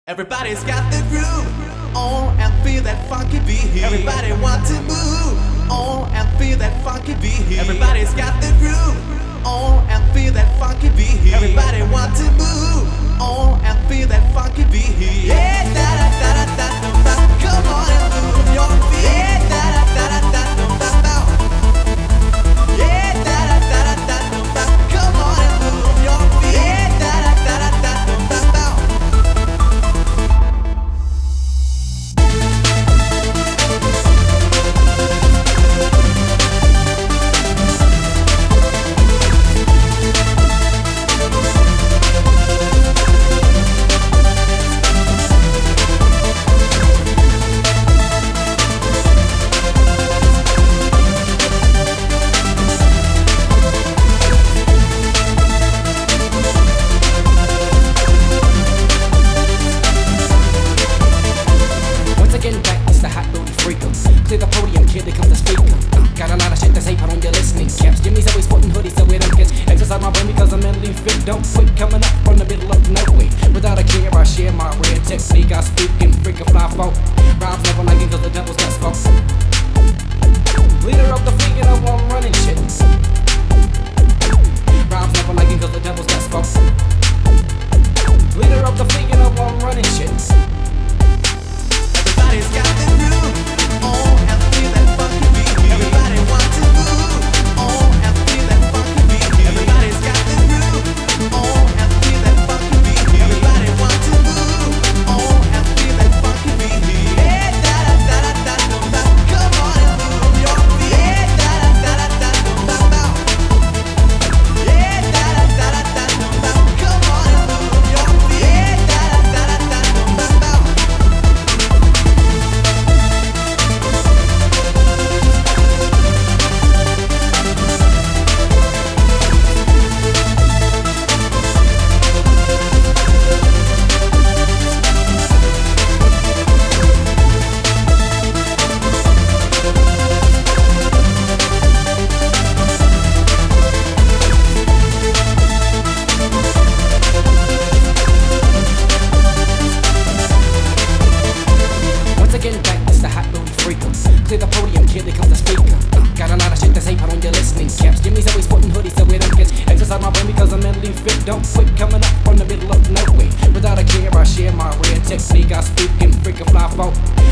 Everybody's got the groove on and feel that funky beat. Everybody want to move on and feel that funky beat. Everybody's got the groove on and feel that funky beat. Everybody want to move on and feel that funky beat. Yeah, da da da da da da. Come on and move your feet. Yeah, da da da da da da. Yeah, da da da da da. Come on and move your feet. Yeah, da da da da da. Clear the podium, kid, here comes the speaker. Got a lot of shit to say, put on your listening caps. Jimmy's always sporting hoodies so it don't catch. Exercise my brain because I'm mentally fit. Don't quit coming up from the middle of nowhere. Without a care, I share my rare technique. I speak in freaking fly folk. Rhymes never lagging cause the devil's got spoke. Leader of the fleet, you know I'm running shit. Rhymes never lagging cause the devil's got spoke. Leader of the fleet, you know I'm running shit. Everybody's got the groove on and feel that funky beat. Everybody want to move on and feel that funky beat. Everybody's got the groove on and feel that funky beat. Everybody want to move on and feel that funky beat. Yeah, da da da da da da. Come on and move your feet. Yeah, da da da da da da. Yeah, da da da da da. Come on and move your feet. Yeah, da da da da da. Clear the podium, kid, here comes the speaker. Got a lot of shit to say, put on your listening caps. Jimmy's always sporting hoodies so it don't catch. Exercise my brain because I'm mentally fit. Don't quit coming up from the middle of nowhere. Without a care, I share my rare technique. I speak in freaking fly folk.